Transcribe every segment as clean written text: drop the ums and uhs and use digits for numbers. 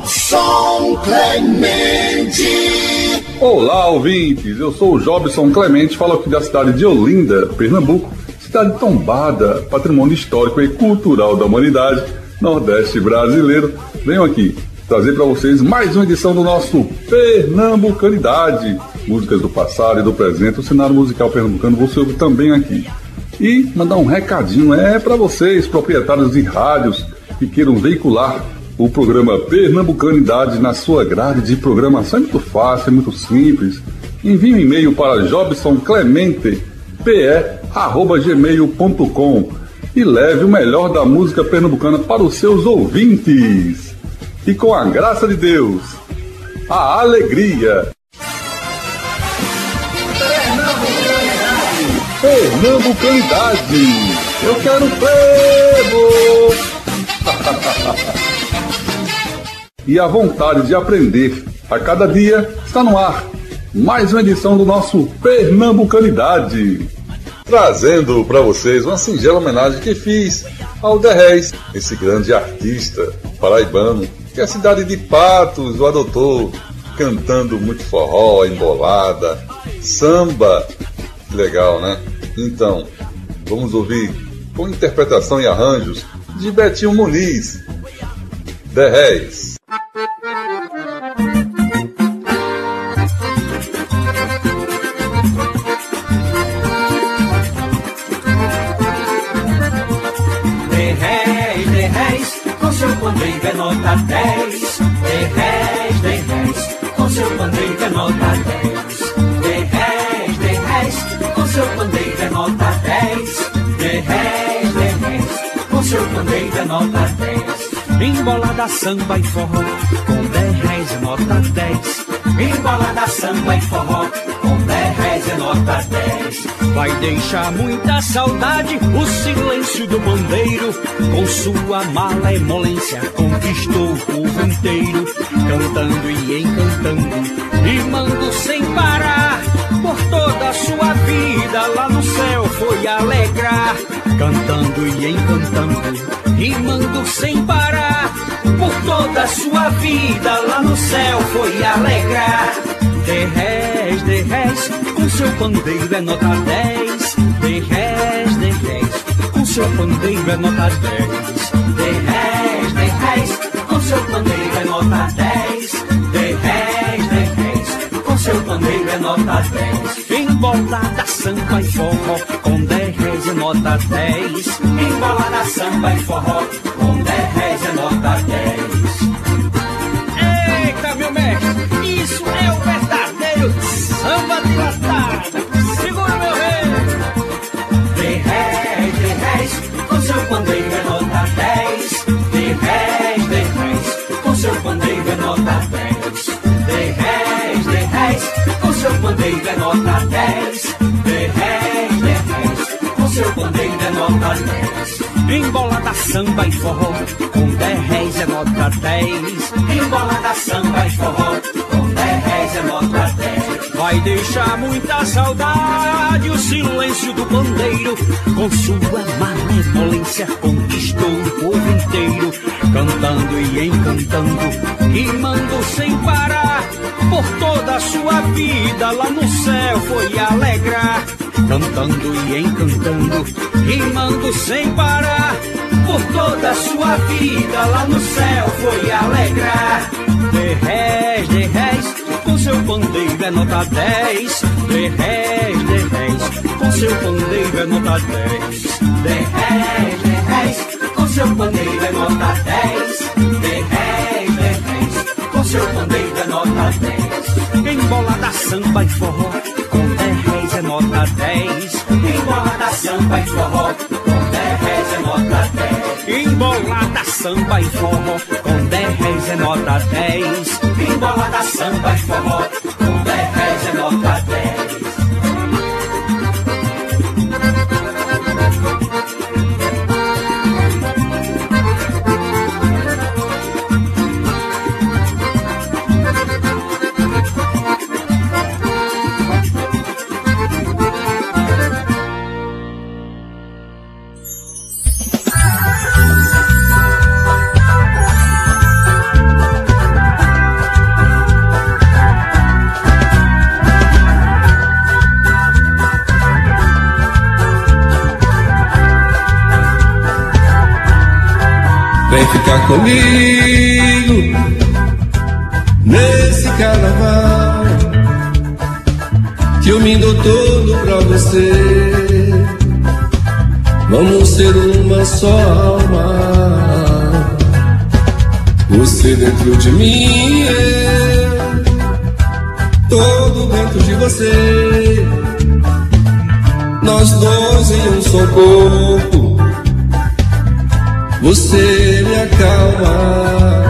Jobson Clemente. Olá, ouvintes, eu sou o Jobson Clemente, falo aqui da cidade de Olinda, Pernambuco, cidade tombada, patrimônio histórico e cultural da humanidade, Nordeste brasileiro. Venho aqui trazer para vocês mais uma edição do nosso Pernambucanidade, músicas do passado e do presente, o cenário musical pernambucano você ouve também aqui. E mandar um recadinho para vocês, proprietários de rádios que queiram veicular o programa Pernambucanidade na sua grade de programação. É muito fácil, é muito simples. Envie um e-mail para jobsonclemente@gmail.com e leve o melhor da música pernambucana para os seus ouvintes. E com a graça de Deus, a alegria. Pernambucanidade, eu quero frevo. E a vontade de aprender a cada dia está no ar. Mais uma edição do nosso Pernambucanidade, trazendo para vocês uma singela homenagem que fiz ao The Reis, esse grande artista paraibano que a cidade de Patos o adotou, cantando muito forró, embolada, samba. Que legal, né? Então, vamos ouvir com interpretação e arranjos de Betinho Muniz, The Reis. The Reis, com seu pandeiro é nota 10. The Reis, com seu pandeiro é nota 10. The Reis, com seu pandeiro é nota 10. The Reis, com seu pandeiro é nota 10. Embolada, samba e forró, com 10 reais é nota 10. Embolada, samba e forró, com 10 reais é nota 10. Vai deixar muita saudade o silêncio do bandeiro. Com sua malemolência conquistou o povo inteiro. Cantando e encantando, rimando sem parar. Por toda a sua vida lá no céu foi alegrar. Cantando e encantando, rimando sem parar. Por toda a sua vida lá no céu foi alegrar. The Reis, com seu pandeiro é nota 10. The Reis, com seu pandeiro é nota 10. The Reis, com seu pandeiro é nota 10. The Reis, com seu pandeiro é nota 10. Embolada, samba e forró, com 10 reais é nota 10. Embolada, samba e forró, com 10 reais é nota 10. Eita, meu mestre, isso é o verdadeiro samba de latada. Segura, meu rei. The Reis, com seu pandeiro é nota 10. The Reis, com seu pandeiro é nota 10. The Reis, com seu pandeiro é nota 10. The Reis, com seu pandeiro é nota 10. Embolada, samba e forró, com 10 reais é nota 10. Embolada, samba e forró, com 10 reais é nota 10. Vai deixar muita saudade o silêncio do pandeiro. Com sua malemolência conquistou o povo inteiro. Cantando e encantando, rimando sem parar. Por toda a sua vida lá no céu foi alegrar. Cantando e encantando, rimando sem parar. Por toda a sua vida lá no céu foi alegrar. The Reis, com seu pandeiro é nota 10. The Reis, com seu pandeiro é nota 10. The Reis, com seu pandeiro é nota 10. The Reis, com seu pandeiro é nota 10. Embolada, samba e forró, com 10 reais é nota 10. Embolada, samba e forró, com 10 reais é nota 10. Embolada, samba e forró, com 10 reais é nota 10. Embolada, samba e forró, com 10 reais é nota 10. ficar comigo nesse carnaval, que eu me dou todo pra você. Vamos ser uma só alma, você dentro de mim, eu todo dentro de você. Nós dois em um só corpo, você me acalma.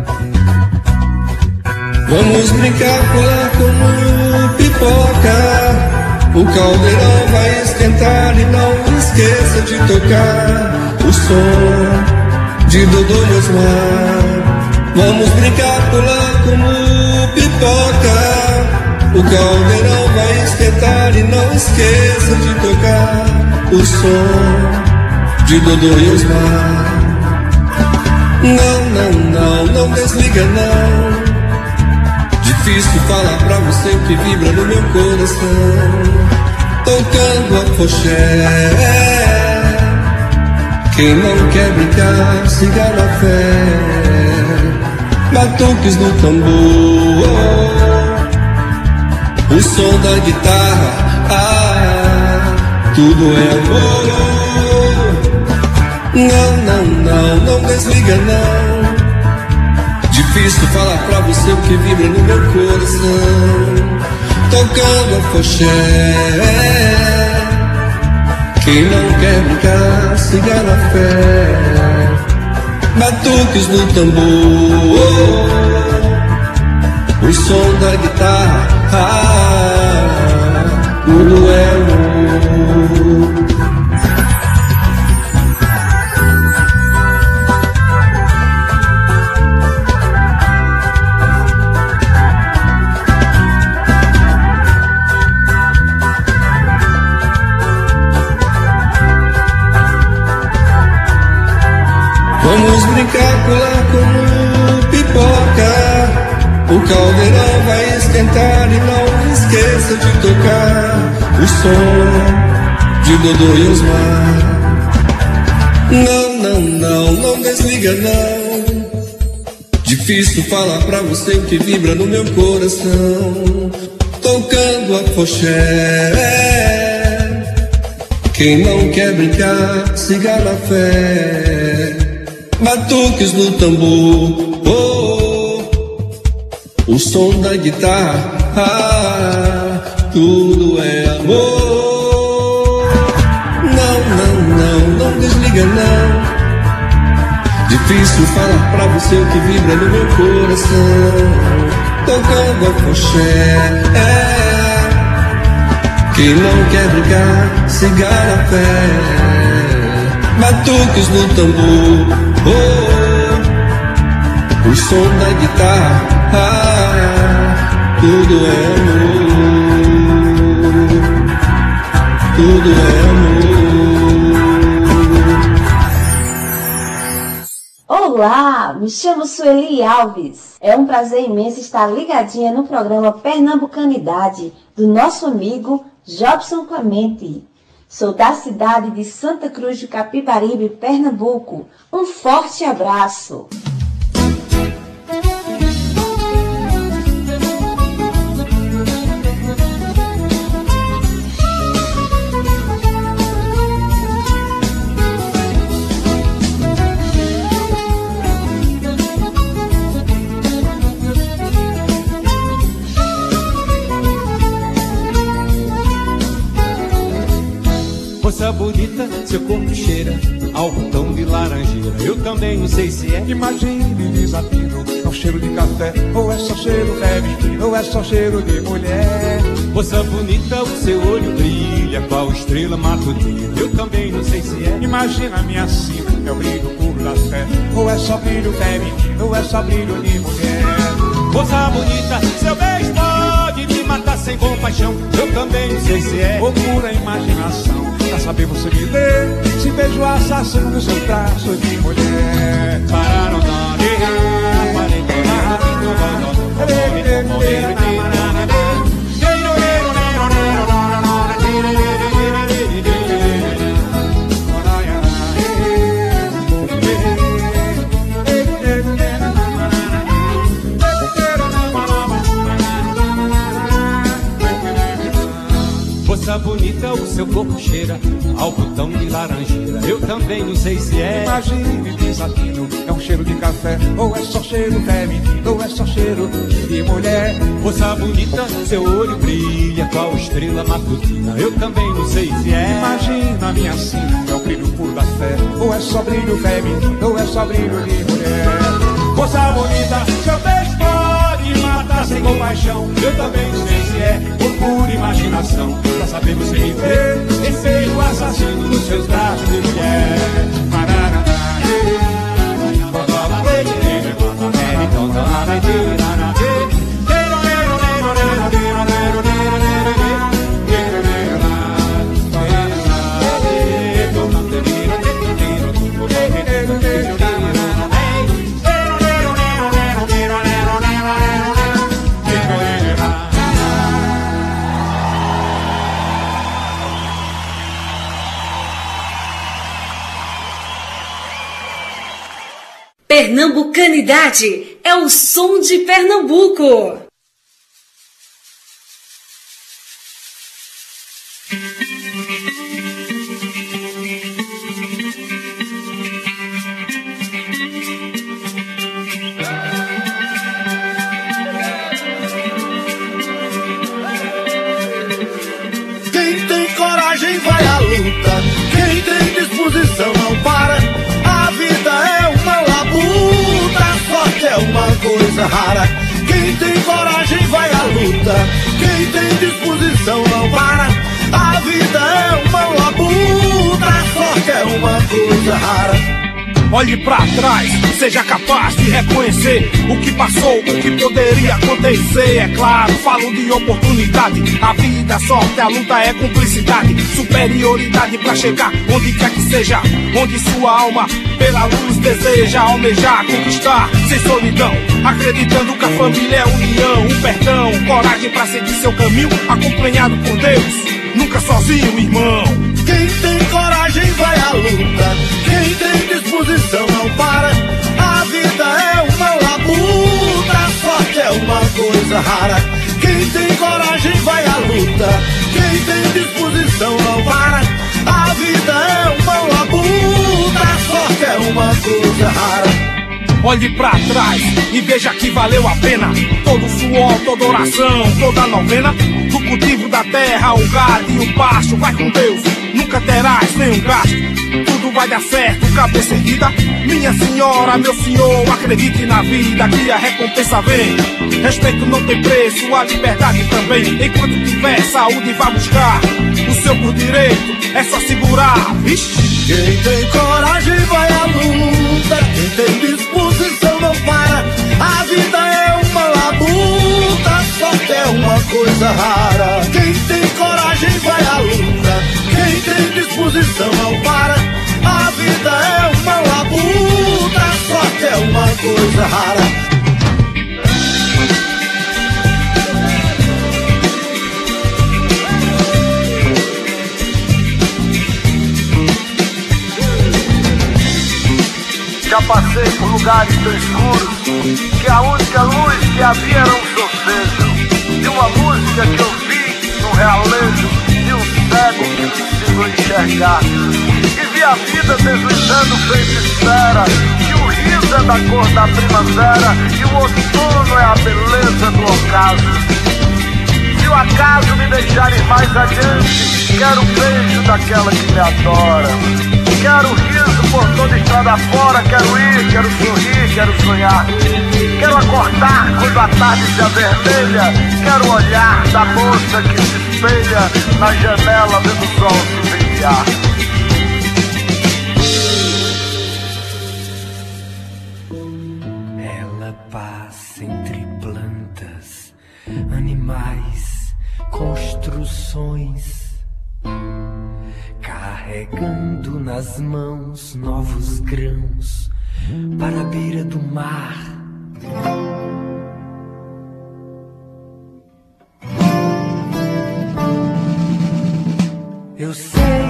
Vamos brincar, pular como pipoca. O caldeirão vai esquentar e não esqueça de tocar o som de Dodô e Osmar. Vamos brincar, pular como pipoca. O caldeirão vai esquentar e não esqueça de tocar o som de Dodô e Osmar. Não desliga não. Difícil falar pra você o que vibra no meu coração. Tocando a foché, quem não quer brincar, siga na fé. Batuques no tambor, o som da guitarra, tudo é amor. Não desliga não. Difícil falar pra você o que vibra no meu coração. Tocando a foché, quem não quer brincar, siga na fé. Batuques no tambor, o som da guitarra, tudo é amor. Vamos brincar, pular como pipoca. O caldeirão vai esquentar e não esqueça de tocar o som de Dodô e Osmar. Não desliga não. Difícil falar pra você o que vibra no meu coração. Tocando a foché, quem não quer brincar, siga na fé. Batuques no tambor, o som da guitarra, tudo é amor. Não desliga não. Difícil falar pra você o que vibra no meu coração. Tocando a foché, quem não quer brincar, siga na fé. Batuques no tambor, o som da guitarra, tudo é amor, tudo é amor. Olá, me chamo Sueli Alves. É um prazer imenso estar ligadinha no programa Pernambucanidade do nosso amigo Jobson Clemente. Sou da cidade de Santa Cruz do Capibaribe, Pernambuco. Um forte abraço! Moça bonita, seu corpo cheira ao botão de laranjeira. Eu também não sei se é. Imagine desafio, é um cheiro de café, ou é só cheiro febre, ou é só cheiro de mulher. Moça bonita, o seu olho brilha qual estrela matutina. Eu também não sei se é. Imagina a minha cinta, é o brilho puro da fé, ou é só brilho febre, ou é só brilho de mulher. Moça bonita, seu beijo pode me matar sem compaixão. Eu também não sei se é ou pura imaginação. Pra saber você me lê, se beijo assassino no seu traço de mulher. Pararam na Moça bonita, o seu corpo cheira ao botão de laranjeira. Eu também não sei se é. Imagine desatino, é um cheiro de café, ou é só cheiro feminino, ou é só cheiro de mulher. Moça bonita, seu olho brilha qual estrela matutina. Eu também não sei se é. Imagina a minha sina, é o brilho puro da fé, ou é só brilho feminino, ou é só brilho de mulher. Moça bonita, seu beijo pode matar sem compaixão. Eu também não sei se é por pura imaginação. Pra saber você me ver, esse o assassino nos seus braços de mulher. Pernambucanidade é o som de Pernambuco. Quem tem coragem vai à luta, quem tem disposição não para. A vida é uma labuta, a sorte é uma coisa rara. Quem tem coragem vai à luta, quem tem disposição não para. A vida é uma labuta, a sorte é uma coisa rara. Olhe pra trás, seja capaz de reconhecer o que passou, o que poderia acontecer. É claro, falo de oportunidade. A vida, a sorte, a luta é cumplicidade, superioridade pra chegar onde quer que seja, onde sua alma pela luz deseja almejar, conquistar sem solidão, acreditando que a família é união, o perdão, coragem pra seguir seu caminho, acompanhado por Deus, nunca sozinho, irmão. Quem tem coragem vai à luta, quem tem disposição não para. A vida é uma labuta, a sorte é uma coisa rara. Quem tem coragem vai à luta, quem tem disposição não para. A vida é uma labuta, a sorte é uma coisa rara. Olhe pra trás e veja que valeu a pena todo o suor, toda oração, toda a novena. Do cultivo da terra, o gado e o pasto, vai com Deus, nunca terás nenhum gasto. Tudo vai dar certo, cabeça erguida. Minha senhora, meu senhor, acredite na vida que a recompensa vem. Respeito não tem preço, a liberdade também. Enquanto tiver saúde, vá buscar o seu por direito, é só segurar. Ixi. Quem tem coragem vai à luta, quem tem disposição não para. A vida é uma labuta, a sorte é uma coisa rara. Quem tem coragem vai à luta, quem tem disposição não para. A vida é uma labuta, a sorte é uma coisa rara. Já passei por lugares tão escuros que a única luz que havia era um sossego de uma música que eu vi num realejo de um cego que me ensinou a enxergar. E vi a vida deslizando feito esfera, que o riso é da cor da primavera e o outono é a beleza do ocaso. Se o acaso me deixar ir mais adiante, quero o beijo daquela que me adora. Quero riso por toda estrada fora, quero ir, quero sorrir, quero sonhar. Quero acordar quando a tarde se avermelha, quero olhar da moça que se espelha na janela vendo o sol se brilhar. Ela passa entre plantas, animais, construções, carregando nas mãos novos grãos para a beira do mar. Eu sei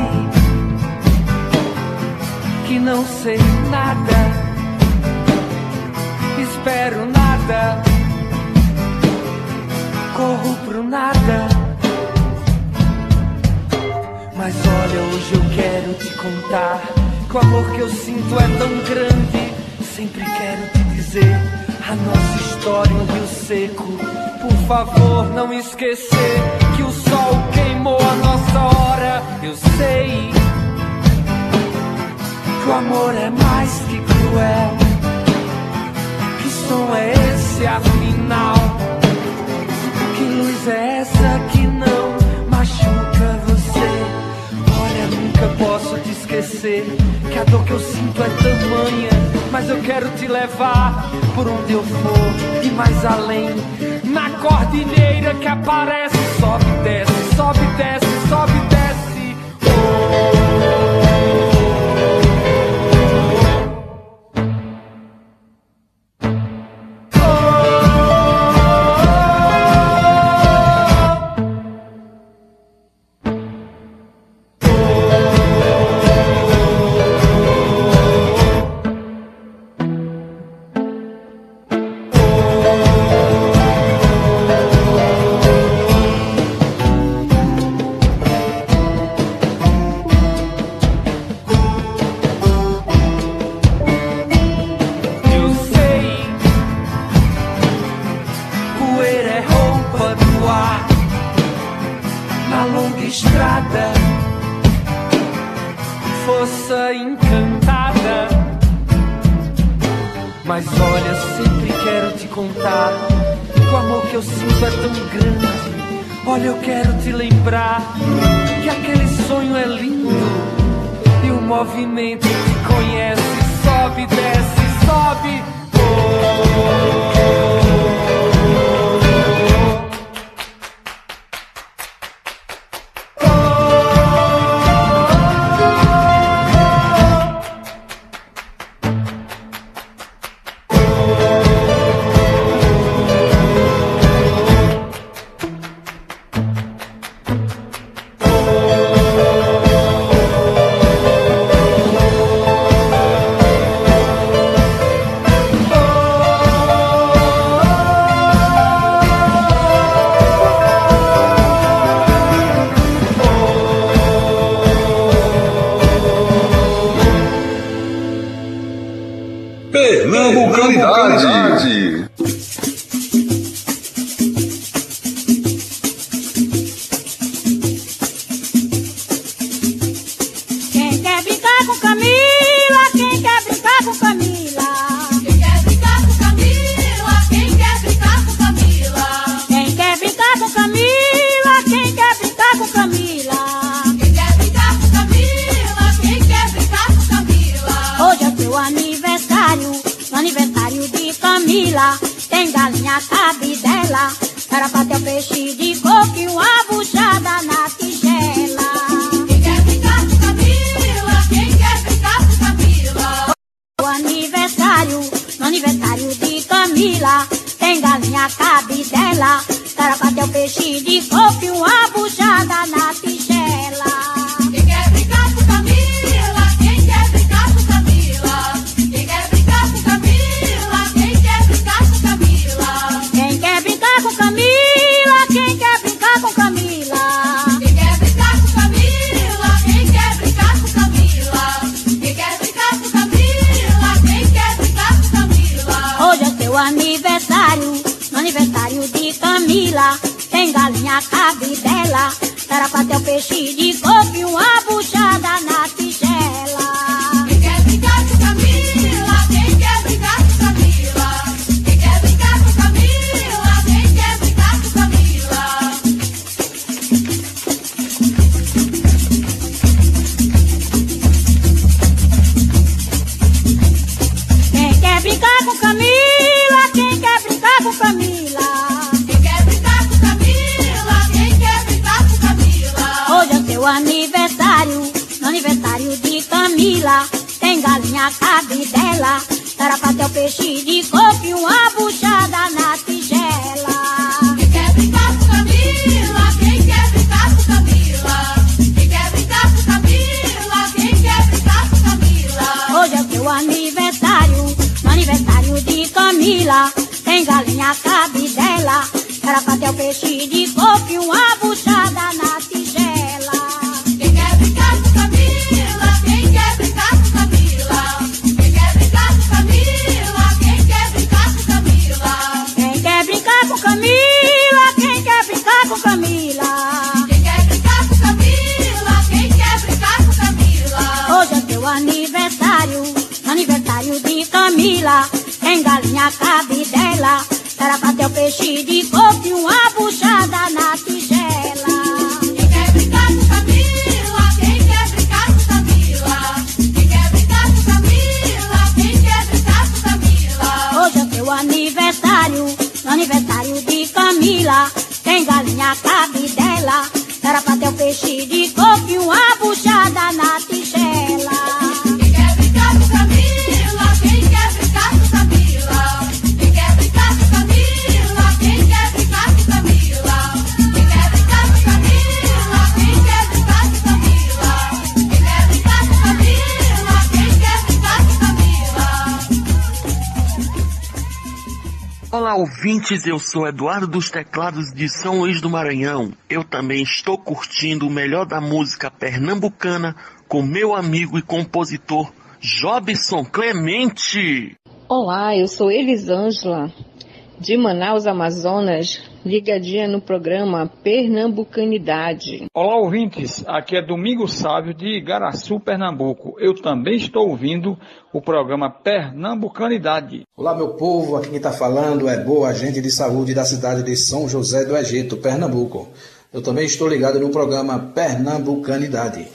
que não sei nada, espero nada, corro pro nada. Mas olha, hoje eu quero te contar que o amor que eu sinto é tão grande. Sempre quero te dizer a nossa história em Rio Seco. Por favor, não esquecer que o sol queimou a nossa hora. Eu sei que o amor é mais que cruel. Que som é esse afinal? Que luz é essa que não machuca você? Olha, nunca posso te esquecer que a dor que eu sinto é tamanha. Mas eu quero te levar por onde eu for e mais além. Na cordilheira que aparece, sobe e desce, sobe e desce, sobe e desce. Mas olha, sempre quero te contar que o amor que eu sinto é tão grande. Olha, eu quero te lembrar que aquele sonho é lindo e o movimento te conhece. Sobe, desce, sobe. Pernambucanidade. Quem quer brincar com Camila? Quem quer brincar com Camila? Quem quer brincar com Camila? Quem quer brincar com Camila? Quem quer brincar com Camila? Quem quer brincar com Camila? Quem quer brincar com Camila? Quem quer brincar com Camila? Hoje é teu aniversário, no aniversário de Camila. Tem galinha, cabidela, era pra ter o peixe de coco e uma buchada na tigela. Quem quer brincar com Camila? Quem quer brincar com Camila? O aniversário, no aniversário de Camila. Tem galinha, cabidela, era pra ter o peixe de coco e uma buchada na tigela. Quem quer brincar com Camila? Quem quer brincar com Camila? Quem quer brincar com Camila? Quem quer brincar com Camila? Quem quer brincar com Camila? Quem quer brincar com Camila? Quem quer brincar com Camila? Quem quer brincar com Camila? Quem quer brincar com Camila? Quem quer brincar com Camila? Hoje é teu aniversário, no aniversário de Camila. Tem galinha, cabidela, era pra ter o peixe de coco e uma buchada na tigela. Quem quer brincar com Camila? Quem quer brincar com Camila? Quem quer brincar com Camila? Quem quer brincar com Camila? Quem quer brincar com Camila? Quem quer brincar com Camila? Quem quer brincar com Camila? Quem quer brincar com Camila? Hoje é teu aniversário, no aniversário de Camila. Tem galinha, cabidela, era pra ter o peixe de coco e uma buchada na tigela. Quem quer brincar com Camila? Quem quer brincar com Camila? Quem quer brincar com Camila? Quem quer brincar com Camila? Hoje é teu aniversário, no aniversário de Camila. Tem galinha, cabidela, era pra ter o peixe de coco e uma buchada na tigela. Quem quer galinha cabe dela. Era pra ter o peixe de coco e uma buchada na tigela. Quem quer brincar com Camila? Quem quer brincar com Camila? Quem quer brincar com Camila? Quem quer brincar com Camila? Hoje é teu aniversário, no aniversário de Camila. Tem galinha cabe dela. Era pra ter o peixe de coco e uma buchada na tigela. Quem quer brincar com Camila? Quem quer brincar com Camila? Quem quer brincar com Camila? Quem quer brincar com Camila? Quem quer brincar com Camila? Quem quer brincar com Camila? Quem quer brincar com Camila? Quem quer brincar com Camila? Olá, ouvintes, eu sou Eduardo dos Teclados de São Luís do Maranhão. Eu também estou curtindo o melhor da música pernambucana com meu amigo e compositor Jobson Clemente. Olá, eu sou Elisângela, de Manaus, Amazonas, ligadinha no programa Pernambucanidade. Olá, ouvintes, aqui é Domingo Sávio de Igaraçu, Pernambuco. Eu também estou ouvindo o programa Pernambucanidade. Olá, meu povo, aqui quem está falando é Boa Agente de Saúde da cidade de São José do Egito, Pernambuco. Eu também estou ligado no programa Pernambucanidade.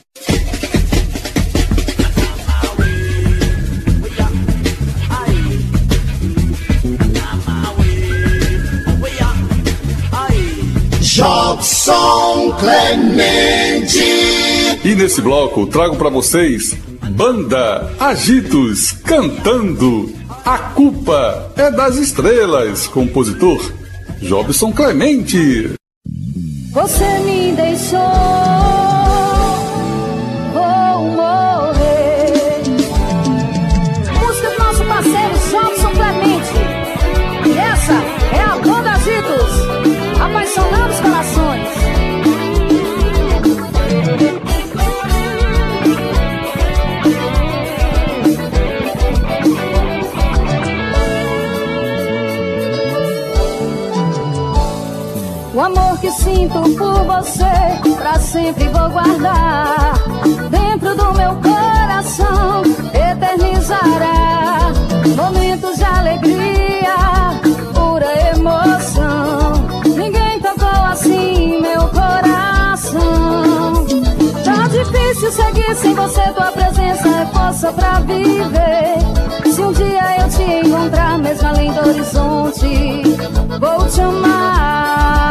Jobson Clemente. E nesse bloco trago para vocês Banda Agitos cantando A Culpa é das Estrelas, compositor Jobson Clemente. Você me deixou, vou morrer. Música do nosso parceiro Jobson Clemente. E essa é a Banda Agitos, apaixonando os corações. O amor que sinto por você, pra sempre vou guardar. Dentro do meu coração, eternizará momentos de alegria, pura emoção. Ninguém tocou assim meu coração. Tá difícil seguir sem você, tua presença é força pra viver. Se um dia eu te encontrar, mesmo além do horizonte, vou te amar.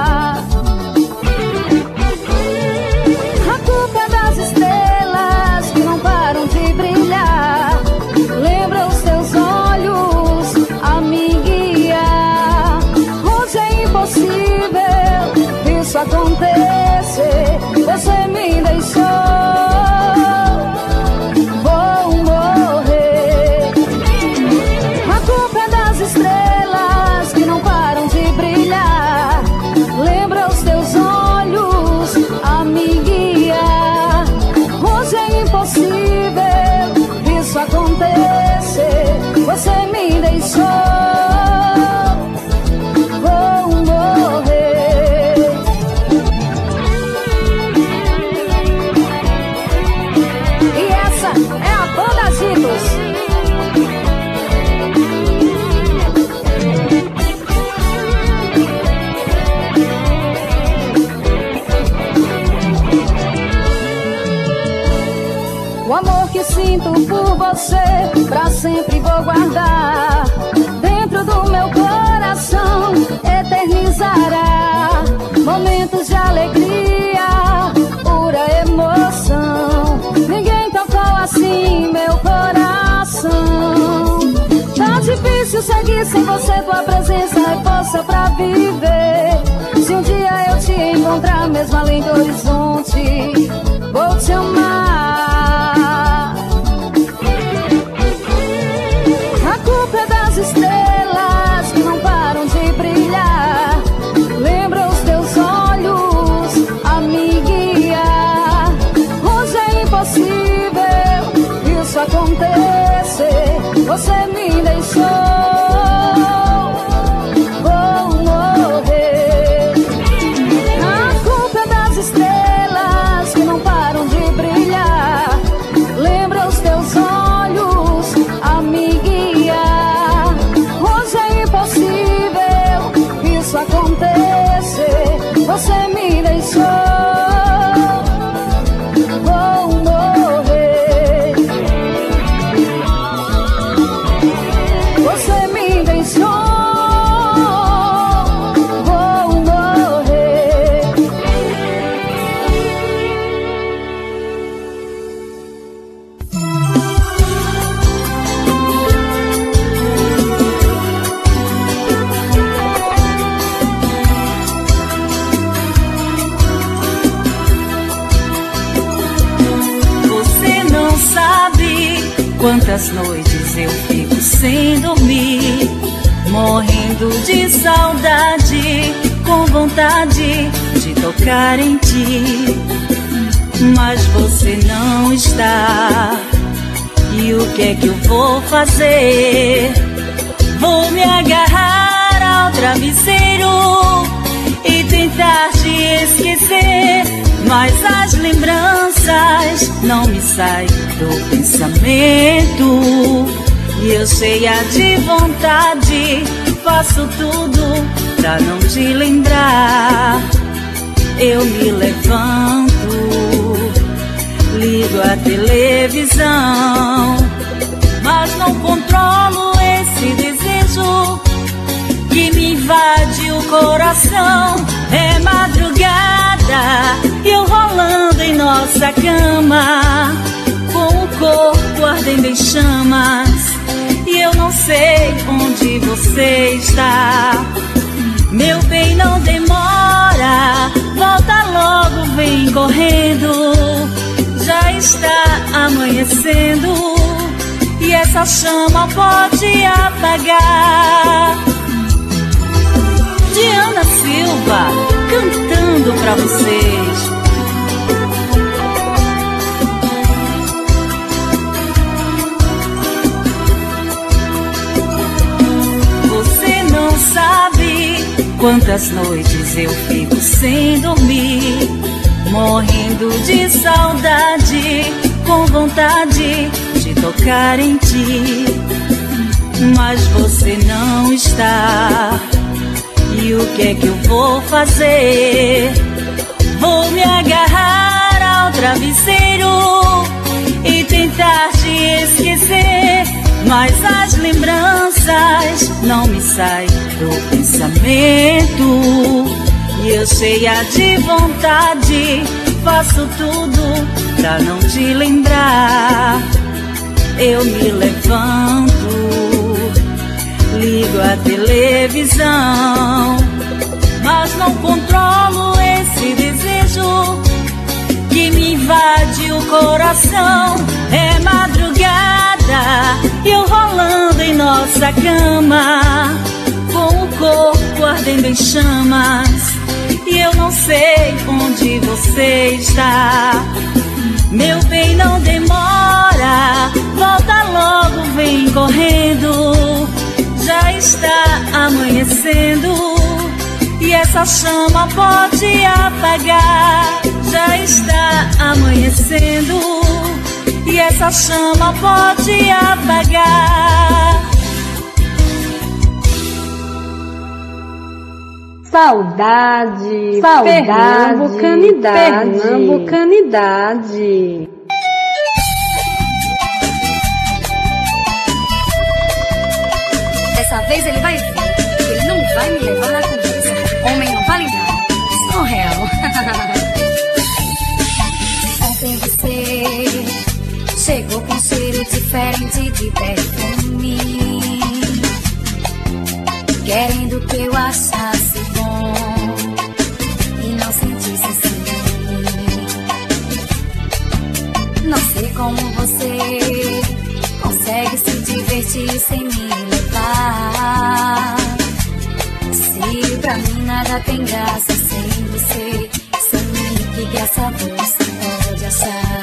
A culpa é das estrelas que não param de brilhar. Lembra os teus olhos a me guiar. Hoje é impossível isso acontecer. Você me deixou, vou morrer. A culpa é das estrelas que não param de brilhar. Lembra os teus olhos a me guiar. Hoje é impossível isso acontecer. Você me deixou, vou morrer. E essa é a Banda Agitos. O amor que sinto por você, pra sempre vou guardar. Dentro do meu coração, eternizará momentos de alegria, pura emoção. Ninguém tocou assim meu coração. Tá difícil seguir sem você, tua presença é força pra viver. Se um dia eu te encontrar, mesmo além do horizonte, vou te amar. A culpa é das estrelas que não param de brilhar. Lembra os teus olhos a me guiar. Hoje é impossível isso acontecer. Você me deixou, vou morrer. A culpa é das estrelas que não param de brilhar. deixou, vou morrer. Você me deixou, vou morrer. Você não sabe quantas noites eu fico sem dormir, morrendo de saudade, com vontade de tocar em ti. Mas você não está, e o que é que eu vou fazer? Vou me agarrar ao travesseiro e tentar te esquecer, mas as lembranças não me saem do pensamento. E eu cheia de vontade, faço tudo pra não te lembrar. Eu me levanto, ligo a televisão, mas não controlo esse desejo que me invade o coração. É madrugada e eu rolando em nossa cama, com o corpo ardendo em chamas, e eu não sei onde você está. Meu bem, não demora, volta logo, vem correndo. Já está amanhecendo e essa chama pode apagar. Diana Silva, cantando pra vocês. Você não sabe quantas noites eu fico sem dormir, morrendo de saudade, com vontade de tocar em ti. Mas você não está, e o que é que eu vou fazer? Vou me agarrar ao travesseiro e tentar te esquecer, mas as lembranças não me saem do pensamento. E eu cheia de vontade, faço tudo pra não te lembrar. Eu me levanto, ligo a televisão, mas não controlo esse desejo que me invade o coração. É madrugada e eu rolando em nossa cama, com o corpo ardendo em chamas, e eu não sei onde você está. Meu bem, não demora, volta logo, vem correndo. Já está amanhecendo e essa chama pode apagar. Já está amanhecendo e essa chama pode apagar. Saudade, pernambucanidade, pernambucanidade. Dessa vez ele vai ver, ele não vai me levar na conversa. Homem não vale nada, sou real. Ontem você chegou com cheiro diferente de perfume, querendo que eu achasse bom e não sentisse ciúme. Não sei como você consegue se divertir sem me levar. Se pra mim nada tem graça sem você, sem mim, que graça você pode achar?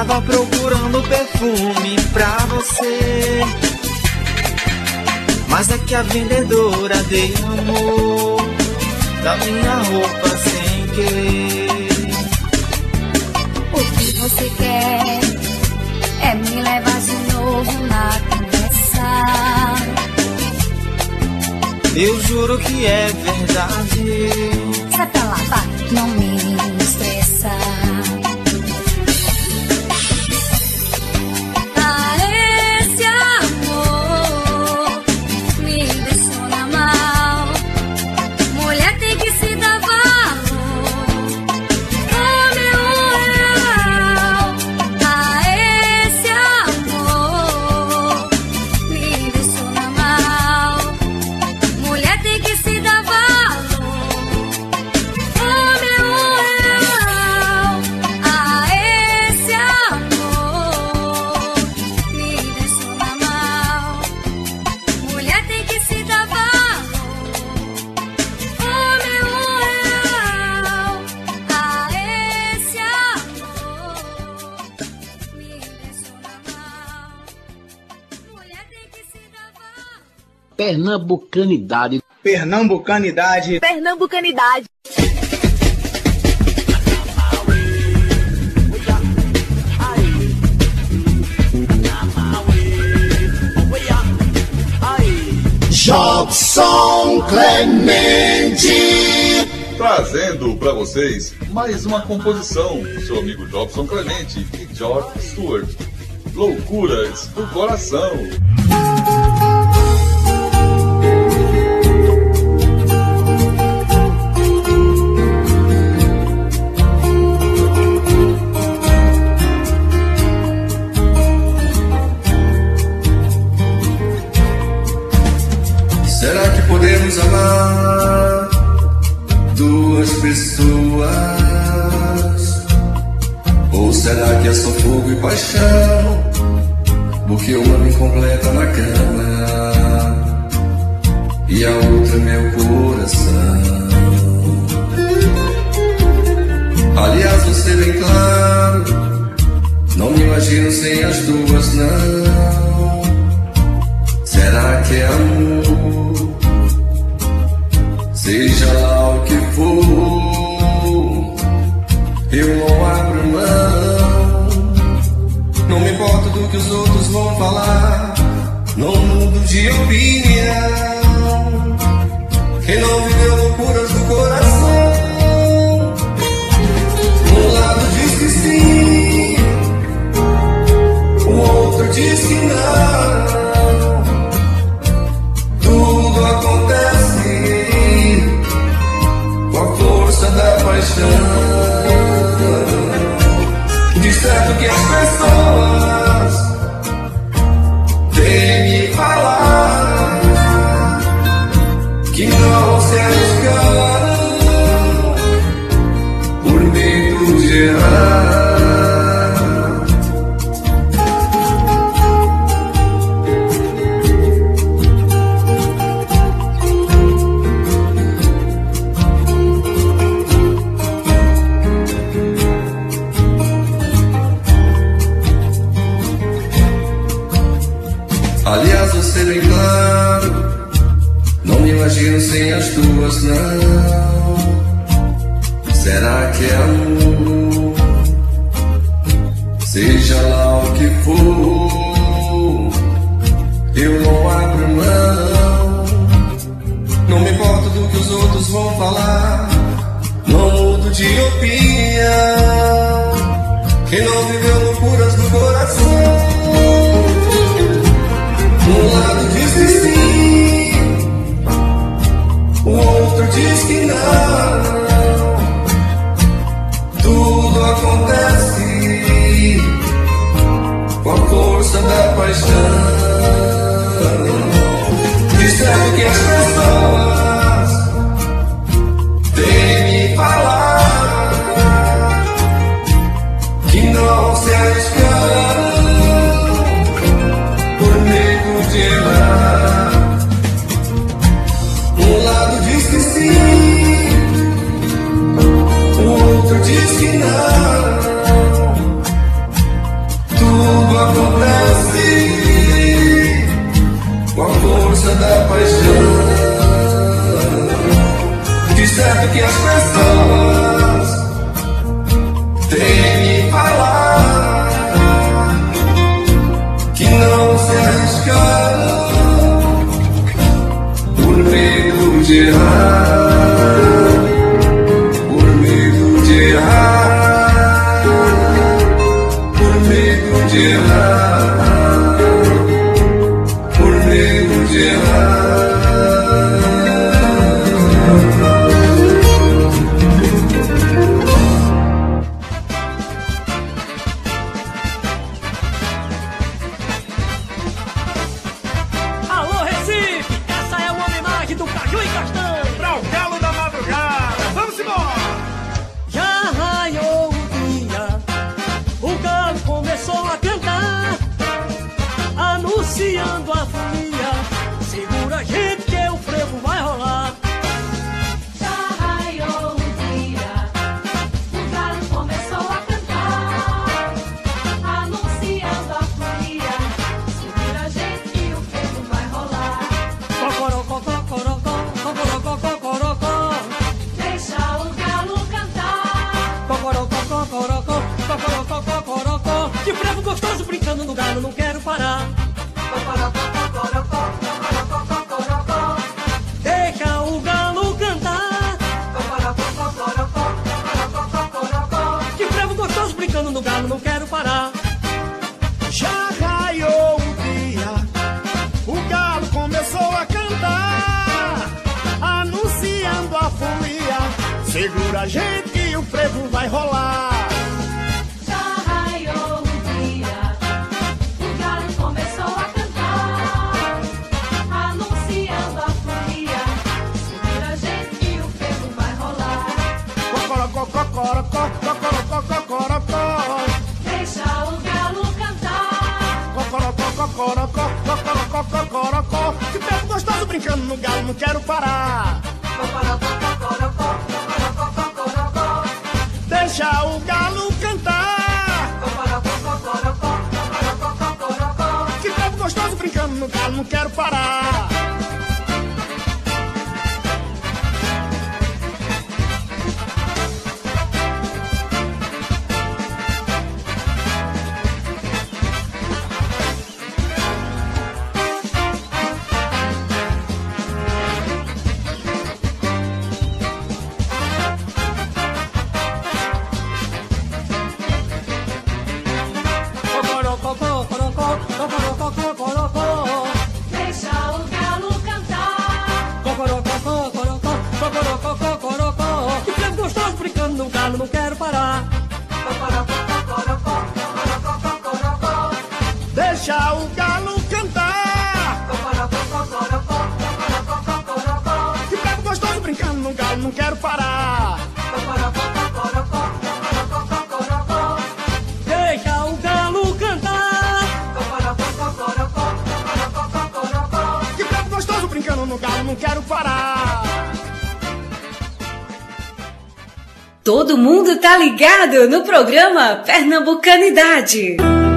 Tava procurando perfume pra você, mas é que a vendedora derramou da minha roupa sem querer. O que você quer é me levar de novo na conversa. Eu juro que é verdade. Sai pra lá, vai, não me estressa. Ah, esse amor me deixou na mão. Mulher tem que se dar valor. Oh, meu real. Ah, esse amor me deixou na mão. Mulher tem que se dar valor. Oh, meu real. Ah, esse amor me deixou na mão. Mulher tem que se dar valor. Oh, meu real. Ah, esse amor me deixou na mão. Mulher tem que se dar valor. Pernambucanidade. Pernambucanidade. Pernambucanidade. Jobson Clemente, trazendo para vocês mais uma composição do seu amigo Jobson Clemente e George Stewart, Loucuras do Coração. Será que podemos amar duas pessoas? Ou será que é só fogo e paixão? Porque uma me completa na cama e a outra meu coração. Aliás, você bem claro, não me imagino sem as duas, não. Será que é amor? Seja lá o que for, eu não abro mão. Não me importo do que os outros vão falar, não mudo de opinião. Quem não viveu loucuras do coração, um lado diz que sim, o outro diz que não. Tudo acontece com a força da paixão. De certo que as pessoas vêm me falar que não se arriscaram por medo de errar. Aliás, você bem claro, não me imagino sem as duas, não. Será que é amor? Seja lá o que for, eu não abro mão. Não me importo do que os outros vão falar, não mudo de opinião. Quem não viveu loucuras do coração, um lado diz que sim, o outro diz que não. Tudo acontece com a força da paixão. Disseram que as pessoas vêm me falar que não se arriscaram por medo de errar. Um lado diz que sim, pessoas têm me falar que não se arriscaram por medo de errar, por medo de errar, por medo de errar, por medo de errar. Alô, Recife! Essa é uma homenagem do Caju e Castanho pra o Galo da Madrugada. Vamos embora! Já raiou o dia, o galo começou a cantar, anunciando a folia. Segura a gente que o frevo vai rolar. Já raiou o dia, o galo começou a cantar, anunciando a folia. Segura a gente que o frevo vai rolar. Cocorocó, cocorocó, cocorocó, cocorocó. Deixa o galo cantar. Cocorocó, cocorocó, cocorocó, cocorocó. Que frevo gostoso brincando no galo, não quero parar. Cocorocó, cocorocó, cocorocó, cocorocó. Deixa o galo cantar. Cocorocó, cocorocó, cocorocó, cocorocó. Que frevo gostoso brincando no galo, não quero parar. Já raiou o dia, o galo começou a cantar, anunciando a folia. Segura a gente que o frevo vai rolar. Já raiou o dia, o galo começou a cantar, anunciando a folia. Segura a gente que o frevo vai rolar. Cocorocó, cocorocó, cocorocó, cocorocó. Deixa o galo cantar. Cocorocó, cocorocó, cocorocó, cocorocó. Que tempo gostoso brincando no galo, não quero parar. Cocorocó, cocorocó, cocorocó, cocorocó. Deixa o galo cantar. Cocorocó, cocorocó, cocorocó, cocorocó. Que tempo gostoso brincando no galo, não quero parar. Cocorocó, cocorocó, cocorocó, cocorocó. Deixa o galo cantar. Cocorocó, cocorocó, cocorocó, cocorocó. Que frevo gostoso brincando no galo, não quero parar. Cocorocó, cocorocó, cocorocó, cocorocó. Deixa o galo cantar. Cocorocó, cocorocó, cocorocó, cocorocó. Que tempo gostoso brincando no galo, não quero parar. Cocorocó, cocorocó, cocorocó, cocorocó. Deixa o galo cantar. Cocorocó, cocorocó, cocorocó, cocorocó. Que tempo gostoso brincando no galo, não quero parar. Todo mundo tá ligado no programa Pernambucanidade.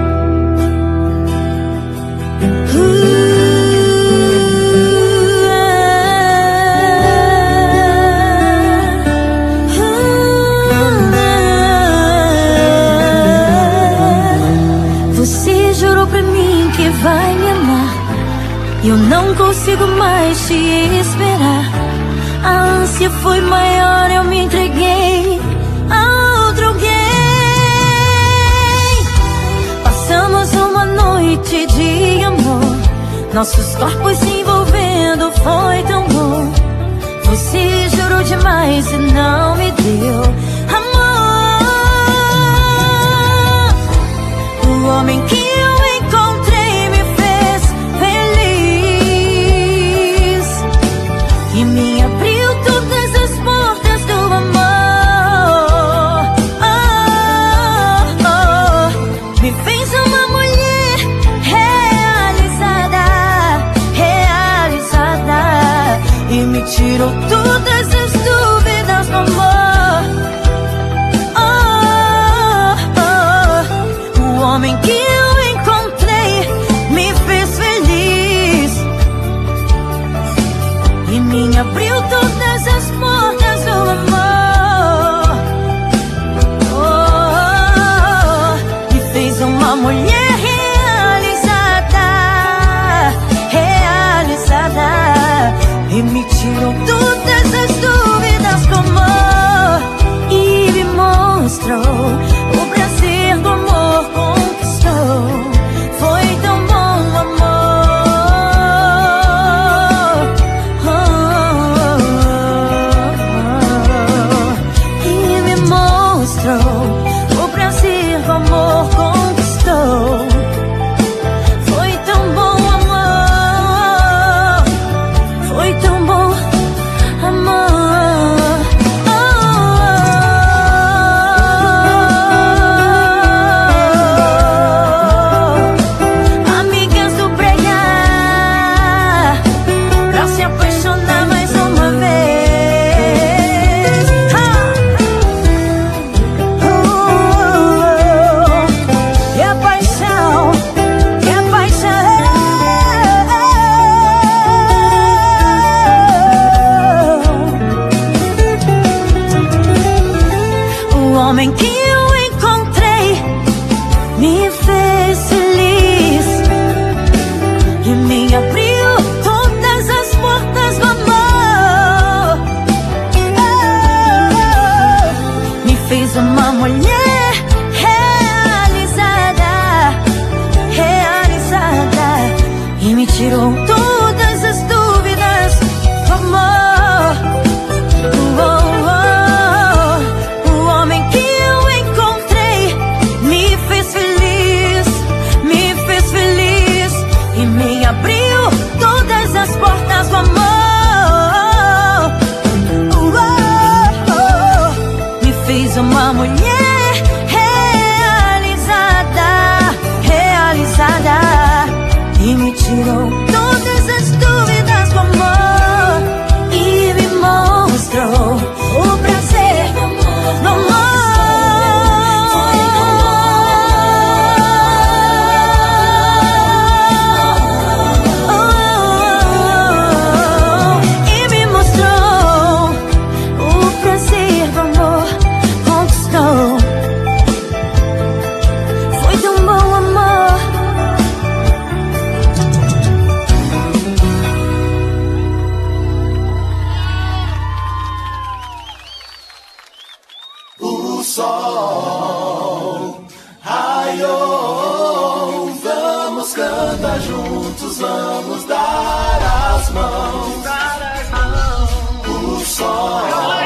Você jurou pra mim que vai me amar. Eu não consigo mais te esperar. A ânsia foi maior, eu me entreguei a outro alguém. Passamos uma noite de amor, nossos corpos se envolvendo, foi tão bom. Você jurou demais e não me deu amor. O homem que eu encontrei me fez feliz e me abriu todas as portas do amor. Me fez uma mulher realizada, realizada, e me tirou todas as dúvidas do amor. mostrou o prazer que o amor conquistou. Foi tão bom, amor. Foi tão bom, amor. Uma mulher realizada, e me tirou todas as dúvidas do amor. O homem que eu encontrei me fez feliz, e me abriu todas as portas do amor. Uma mulher realizada, e me tirou todas as dúvidas do amor, e me mostrou o prazer do amor. E me mostrou o prazer do amor. Foi tão bom, amor. O sol raiou, vamos cantar juntos, vamos dar as mãos. O sol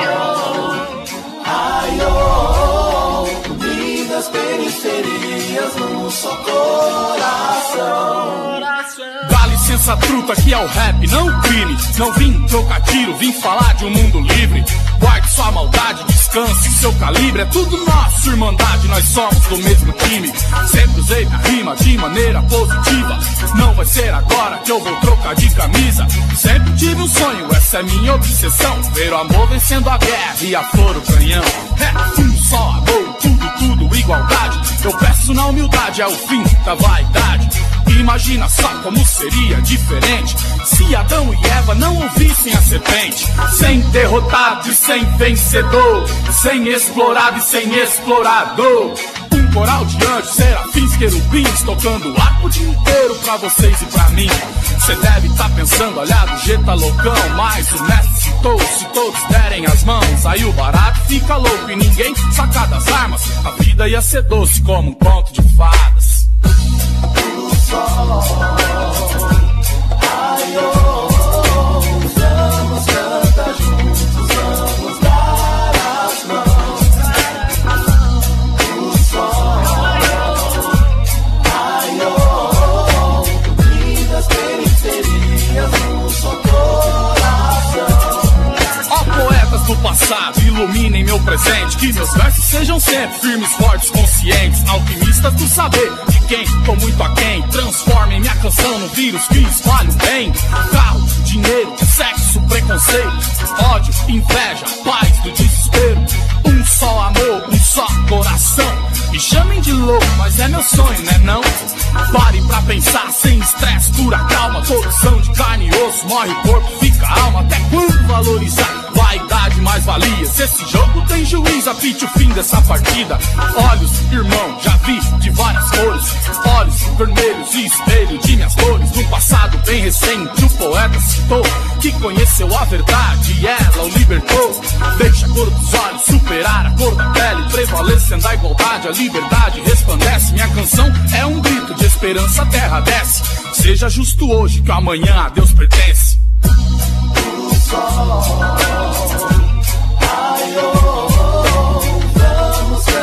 raiou, unidas periferias num só coração. Dá licença, truta, que é o rap, não o crime. Não vim trocar tiro, vim falar de um mundo livre. Guarde sua maldade, descanse seu calibre. É tudo nosso, irmandade, nós somos do mesmo time. Sempre usei minha rima de maneira positiva. Não vai ser agora que eu vou trocar de camisa. Sempre tive um sonho, essa é minha obsessão. Ver o amor vencendo a guerra e a flor o canhão. É um só amor, tudo igualdade. Eu peço na humildade, é o fim da vaidade. Imagina só como seria diferente se Adão e Eva não ouvissem a serpente. Sem derrotado e sem vencedor, sem explorado e sem explorador. Um coral de anjos, serafins, querubins, tocando arco o dia inteiro pra vocês e pra mim. Cê deve tá pensando, olha, do jeito tá loucão, mas o mestre citou, se todos derem as mãos, aí o barato fica louco e ninguém saca das armas. A vida ia ser doce como um conto de fadas. O sol raiou, vamos cantar juntos, vamos dar as mãos. O sol raiou, unidas periferias num só coração. Ó poetas do passado, iluminem meu presente, que meus versos sejam sempre firmes, fortes, conscientes, alquimistas do saber, de quem tô muito aquém. Transformem minha canção num vírus que espalhe o bem. Carro, dinheiro, sexo, preconceito, ódio, inveja, paz do desespero. Um só amor, um só coração. Me chamem de louco, mas é meu sonho, né não? Parem pra pensar, sem estresse, pura calma. Todos são de carne e osso, morre o corpo, fica a alma. Até quando valorizar vaidade mais valia? Se esse jogo tem juiz, apite o fim dessa partida. Olhos, irmão, já vi de várias cores. Olhos vermelhos e espelho de minhas dores. No passado bem recente o poeta citou que conheceu a verdade e ela o libertou. Deixa a cor dos olhos superar a cor da pele, prevalecendo a igualdade, a liberdade resplandece. Minha canção é um grito de esperança, a terra desce. Seja justo hoje que amanhã a Deus pertence. O sol raiou, vamos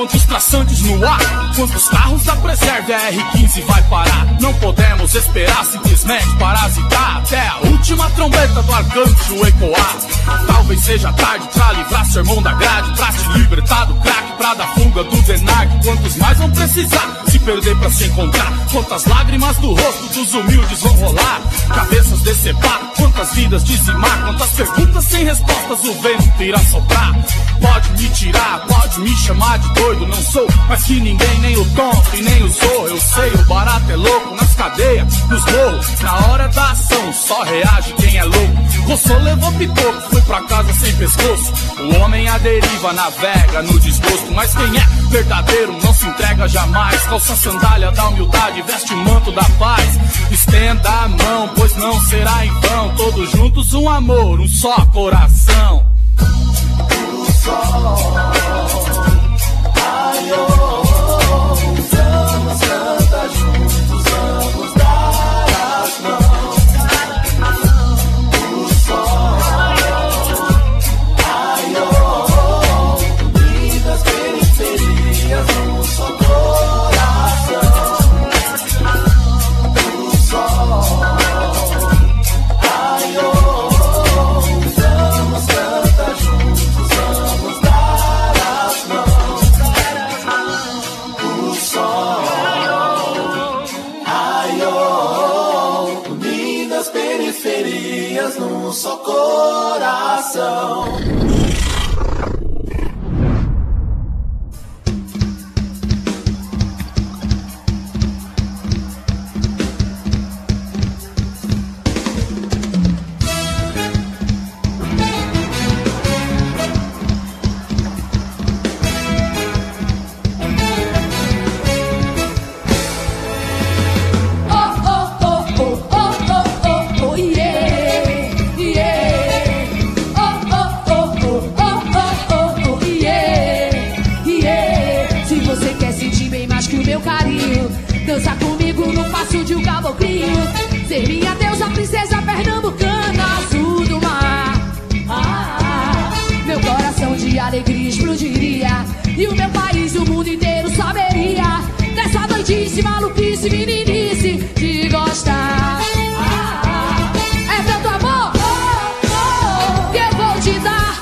quantos traçantes no ar, quantos carros da preserva a R15 vai parar. Não podemos esperar simplesmente parasitar até a última trombeta do arcanjo ecoar. Talvez seja tarde pra livrar seu irmão da grade, pra te libertar do crack, pra dar fuga do Denark. Quantos mais vão precisar se perder pra se encontrar? Quantas lágrimas do rosto dos humildes vão rolar? Cabeças decepar, quantas vidas dizimar? Quantas perguntas sem respostas o vento irá soprar? Pode me tirar, pode me chamar de doido, não sou mais que ninguém, nem o tonto e nem o zorro. Eu sei, o barato é louco nas cadeias, nos morros. Na hora da ação só reage quem é louco. Rossô levou pipoco, foi pra casa sem pescoço. O homem à deriva navega no desgosto, mas quem é verdadeiro não se entrega jamais. Calça a sandália da humildade, veste o manto da paz. Estenda a mão, pois não será em vão. Todos juntos um amor, um só coração. O sol, ai, oh, vamos cantar juntos, vamos dar as mãos. O sol, ai, oh, unidas periferias, um só coração. O sol, ai, oh, vamos cantar juntos, vamos dar as mãos. O sol, ai, oh, unidas periferias num só coração. Dança comigo no passo de um caboclinho. Ser minha deusa, princesa pernambucana, azul do mar. Meu coração de alegria explodiria, e o meu país, o mundo inteiro saberia dessa doidice, maluquice, meninice de gostar. É tanto amor que eu vou te dar.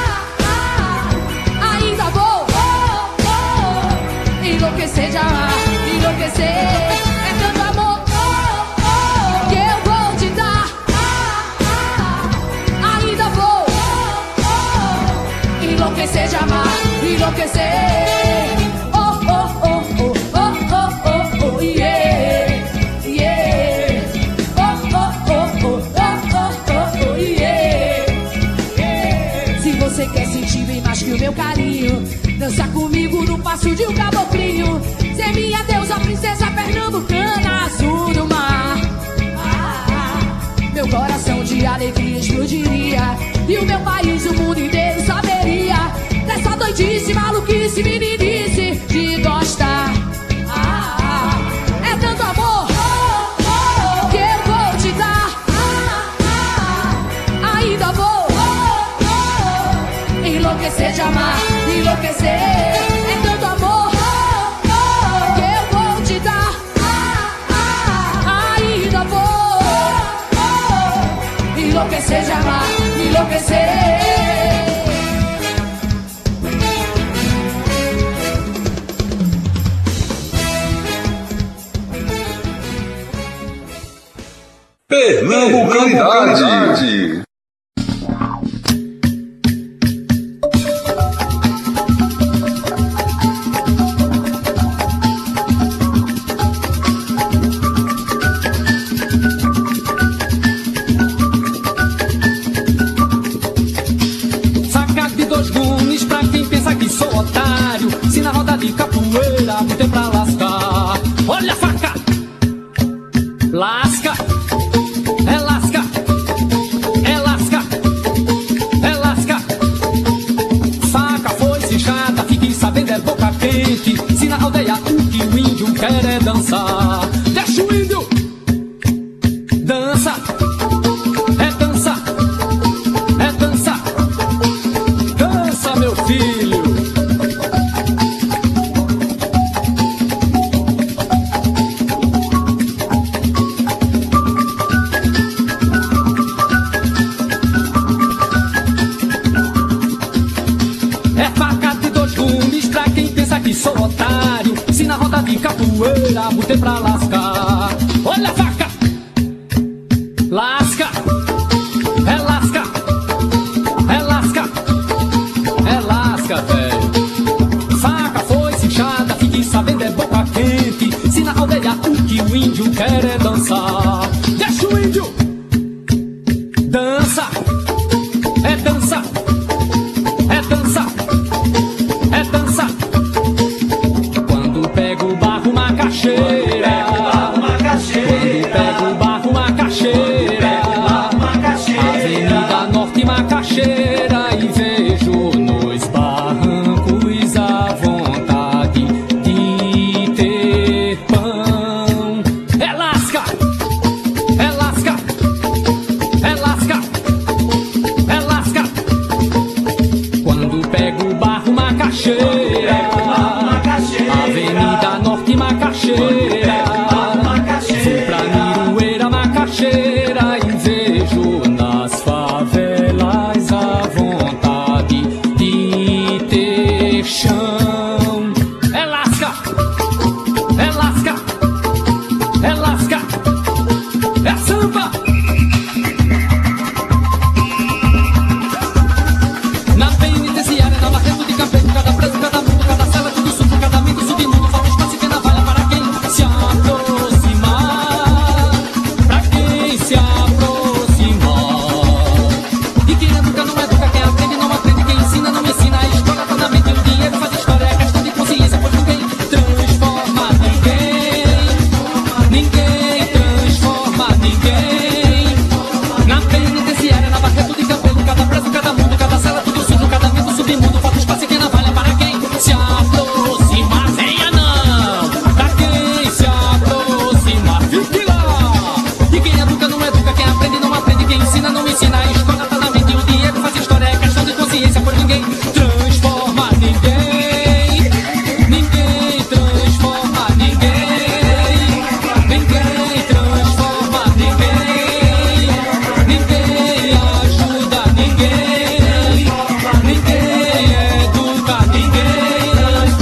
Ainda vou enlouquecer de amar. É tanto amor que eu vou te dar. Ainda vou enlouquecer de amar, enlouquecer. Oh, oh, oh, oh, oh, oh, oh, oh, yeah, yeah. Oh, oh, oh, oh, oh, oh, oh, yeah, yeah. Se você quer sentir bem mais que o meu carinho, dança comigo no passo de um caboclinho. Ser minha deusa, princesa pernambucana, azul do mar. Meu coração de alegria explodiria, e o meu país, o mundo inteiro saberia dessa doidice, maluquice, meninice de gostar. É tanto amor que eu vou te dar. Ainda vou enlouquecer de amar, enlouquecer. É tanto amor que eu vou te dar. Ainda vou enlouquecer de amar, enlouquecer. Pernambucanidade. Faca de dois gumes pra quem pensa que sou otário. Se na roda de capoeira me tem pra lascar. Olha a faca, lasca. Se na aldeia o que o índio quer é dançar, deixa o índio dança, é dança, é dança, dança meu filho. sou otário. Se na roda de capoeira botei pra lascar. Olha a faca, lasca, é lasca, é lasca, é lasca, velho. Faca foi cinchada, fique sabendo é boca quente. Se na aldeia o que o índio quer é dançar. Deixa o índio dança, é dança, é dança, é dança. Quando pega o barro macaxeira, quando pega o barro macaxeira, Avenida Norte Macaxeira, e vejo nos barrancos a vontade de ter pão. É lasca, é lasca, é lasca, é lasca. Quando pega o barro macaxeira, Avenida Norte Macaxeira, vou pra Miroeira Macaxeira e vejo nas favelas a vontade de ter chão. É lasca, é lasca, é lasca, é samba. Na penitenciária, na barreto de Campeiro, cada preso, cada mundo, cada cela, tudo sujo, cada mito, submundo, falta espaço e tem navalha para quem se aproximar, pra quem se aproximar. E quem educa não educa, quem aprende não aprende, quem ensina não ensina. A história tá na mente, o dinheiro faz história, é questão de consciência, pois ninguém transforma ninguém, ninguém transforma ninguém. Na penitenciária, na barreto de Campeiro, cada preso, cada mundo, cada cela, tudo sujo, cada mito, submundo, falta espaço e quem navalha para quem se aproximar. Venha não, pra quem se aproximar, fique lá. E quem educa não educa, quem aprende não aprende, quem ensina não ensina. A escola tá na mente, o dinheiro faz história, é questão de consciência, pois ninguém transforma ninguém, ninguém transforma ninguém, ninguém transforma ninguém, ninguém ajuda ninguém, ninguém educa ninguém,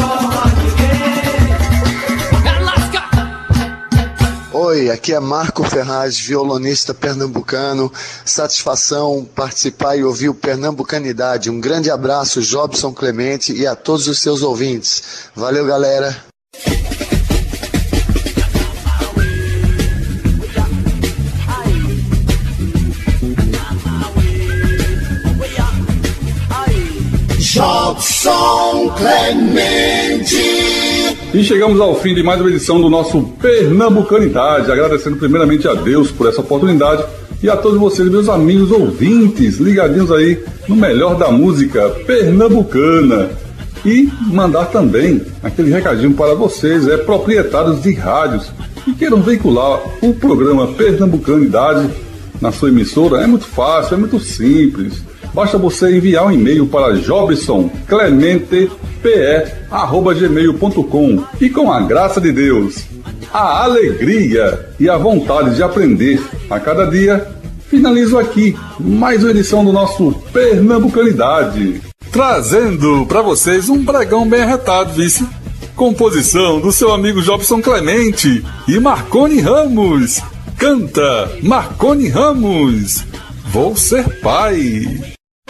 é lasca. Oi, aqui é Marco Ferraz, violonista pernambucano. Satisfação participar e ouvir o Pernambucanidade. Um grande abraço, Jobson Clemente, e a todos os seus ouvintes. Valeu, galera. Jobson Clemente. E chegamos ao fim de mais uma edição do nosso Pernambucanidade, agradecendo primeiramente a Deus por essa oportunidade e a todos vocês, meus amigos ouvintes, ligadinhos aí no melhor da música pernambucana. E mandar também aquele recadinho para vocês, proprietários de rádios que queiram veicular o programa Pernambucanidade na sua emissora. É muito fácil, é muito simples. Basta você enviar um e-mail para jobsonclementepe@gmail.com e, com a graça de Deus, a alegria e a vontade de aprender a cada dia, finalizo aqui mais uma edição do nosso Pernambucanidade, trazendo para vocês um bregão bem arretado, vice. Composição do seu amigo Jobson Clemente e Marconi Ramos. Canta Marconi Ramos, Vou Ser Pai.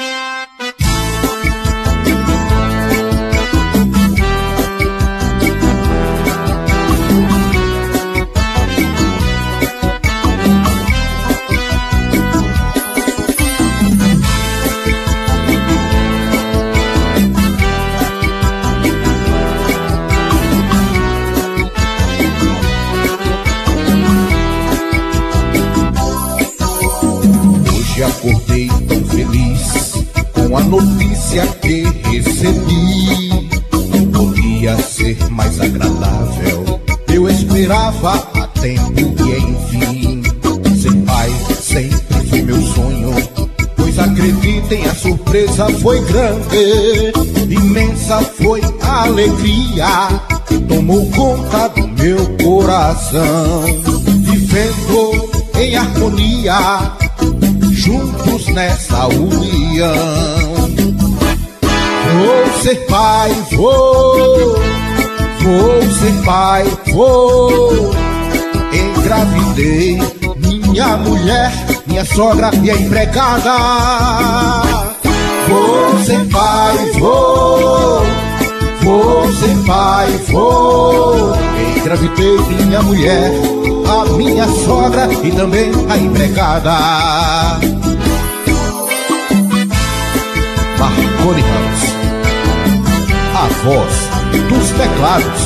Acordei tão feliz com a notícia que recebi. Podia ser mais agradável, eu esperava há tempo e enfim. Ser pai sempre foi meu sonho, pois acreditem, a surpresa foi grande. Imensa foi a alegria que tomou conta do meu coração. Vivendo em harmonia, juntos nessa união. Vou ser pai, vou vou ser pai, vou. Engravidei minha mulher, minha sogra e a empregada. Vou ser pai, vou. Vou ser pai, vou. Engravidei minha mulher, a minha sogra e também a empregada. Marconi Ramos, a voz dos teclados.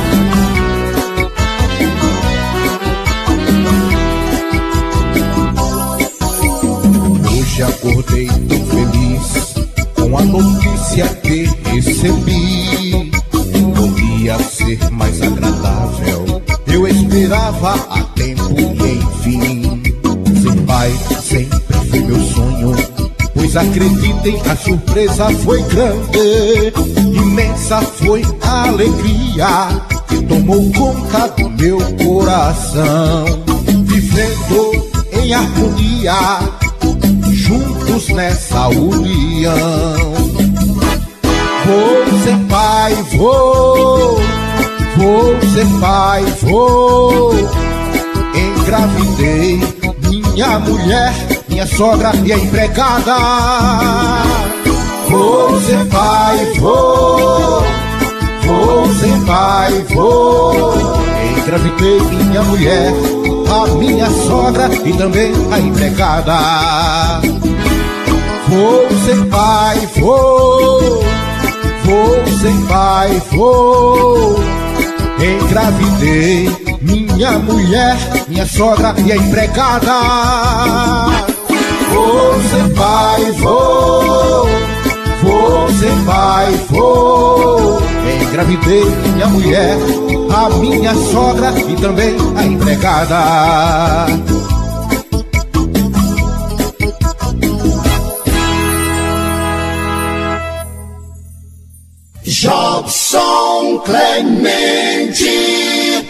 Hoje acordei tão feliz com a notícia que recebi. Não ia ser mais agradável, eu esperava há tempo e enfim. Ser pai sempre foi meu sonho, pois acreditem, a surpresa foi grande. Imensa foi a alegria que tomou conta do meu coração. Vivendo em harmonia, juntos nessa união. Vou ser pai, vou. Vou ser pai, vou. Engravidei minha mulher, minha sogra e a empregada. Vou ser pai, vou. Vou ser pai, vou. Engravidei minha mulher, a minha sogra e também a empregada. Vou ser pai, vou. Vou ser pai, vou. Engravidei minha mulher, minha sogra e a empregada. Vou ser pai, vou. Vou ser pai, vou. Engravidei minha mulher, a minha sogra e também a empregada. Jobson Clemente.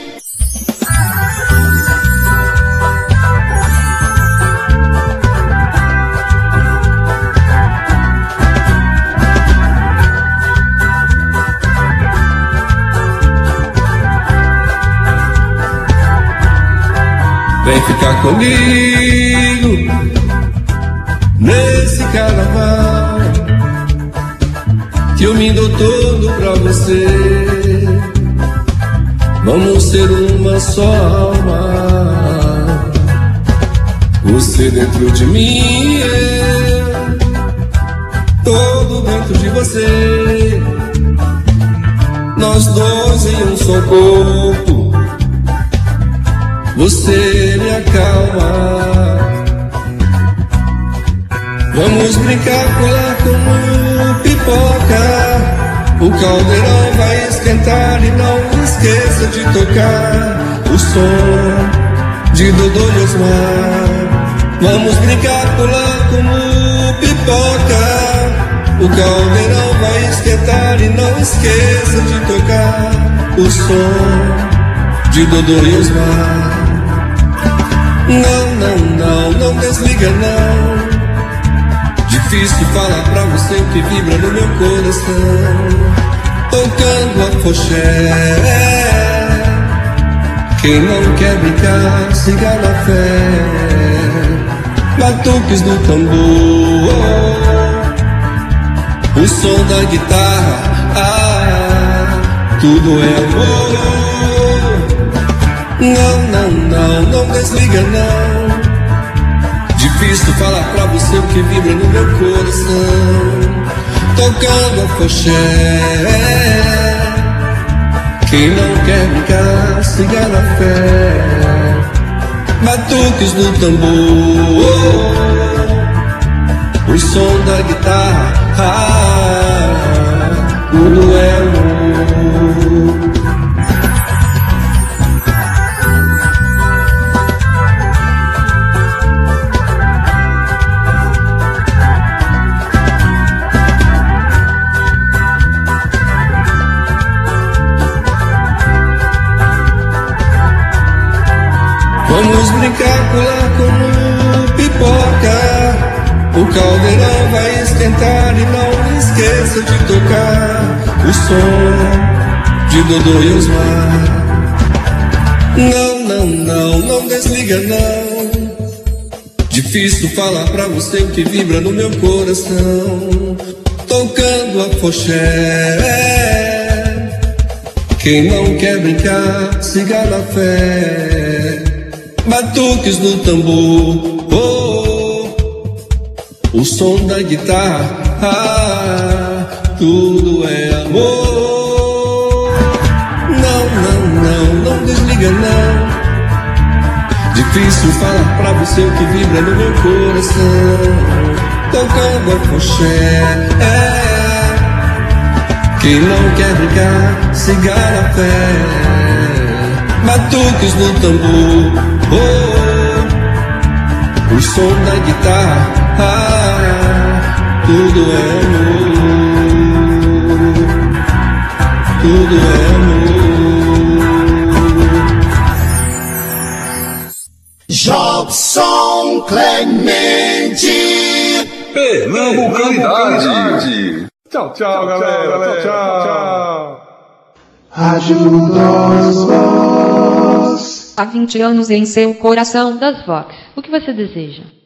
Vem ficar comigo nesse carnaval, que eu me dou todo pra você. Vamos ser uma só alma, você dentro de mim, eu todo dentro de você. Nós dois em um só corpo, você me acalma. Vamos brincar, colar como pipoca. O caldeirão vai esquentar e não esqueça de tocar o som de Dodô e Osmar. Vamos brincar, colar como pipoca. O caldeirão vai esquentar e não esqueça de tocar o som de Dodô e Osmar. Não, não, não, não desliga não. Difícil falar pra você o que vibra no meu coração. Tocando afoxé. Quem não quer brincar, siga na fé. Batuques do tambor, o som da guitarra, tudo é amor. Não, não, não, não desliga não. Difícil falar pra você o que vibra no meu coração. Tocando afoxé. Quem não quer brincar, siga na fé. Batuques no tambor, o som da guitarra, tudo é amor. Vamos brincar, pular como pipoca. O caldeirão vai esquentar e não esqueça de tocar o som de Dodô e Osmar. Não desliga não. Difícil falar pra você o que vibra no meu coração. Tocando a foché. Quem não quer brincar, siga na fé. Batuques no tambor, o som da guitarra, tudo é amor. Não desliga não. Difícil falar pra você o que vibra no meu coração. Tocando a foché. Quem não quer brincar, siga na fé. Batuques no tambor, o som da guitarra, tudo é amor, tudo é amor. Jobson Clemente, Pernambucanidade. Tchau, galera. Tchau. Ajuda os Vox. Há 20 anos em seu coração das Vox. O que você deseja?